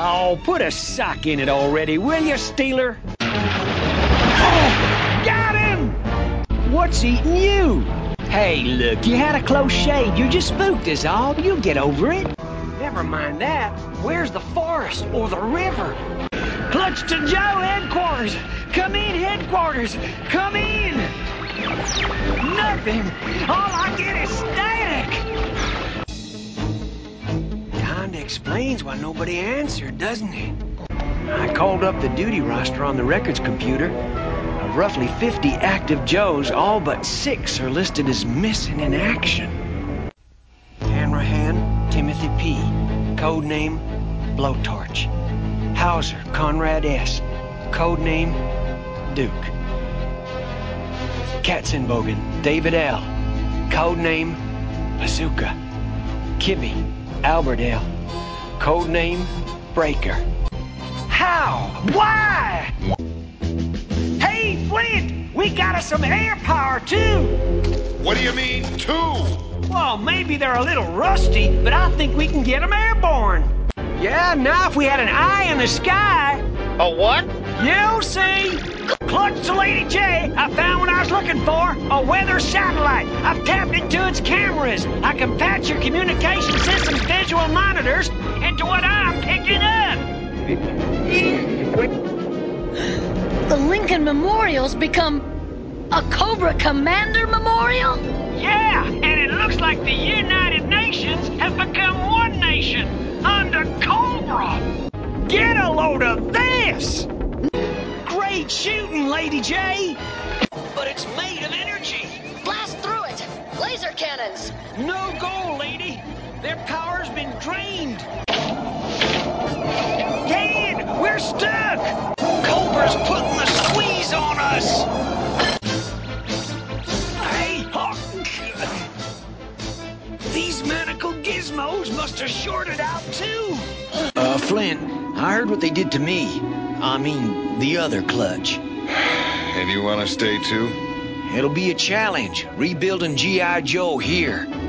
Oh, put a sock in it already, will you, Steeler? Oh, got him! What's eating you? Hey, look, you had a close shave. You're just spooked is all. You'll get over it. Never mind that. Where's the forest or the river? Clutch to Joe headquarters. Come in, headquarters. Come in. Nothing. All I get is static. Kinda explains why nobody answered, doesn't it? I called up the duty roster on the records computer. Of roughly 50 active Joes, all but 6 are listed as missing in action. Hanrahan, Timothy P. Codename, Blowtorch. Hauser, Conrad S. Codename, Duke. Katzenbogen, David L. Codename, Bazooka. Kibbe, Albert L. Codename, Breaker. How? Why? Hey, Flint! We got us some air power, too! What do you mean, two? Well, maybe they're a little rusty, but I think we can get them airborne. Yeah, now if we had an eye in the sky... A what? You'll see! Clutch to Lady J, I found what I was looking for, a weather satellite. I've tapped into its cameras. I can patch your communication system's visual monitors into what I'm picking up. The Lincoln Memorial's become a Cobra Commander Memorial? Yeah, and it looks like the United Nations have become one nation under Cobra. Get a load of this! Great shooting, Lady J! But it's made of energy. Blast through it! Laser cannons! No go, lady. Their power's been drained. Dad, we're stuck! Cobra's putting the squeeze on us! Hey, Hawk! These manacle gizmos must have shorted out, too! Flint, I heard what they did to me. I mean, the other Clutch. And you want to stay too? It'll be a challenge, rebuilding G.I. Joe here.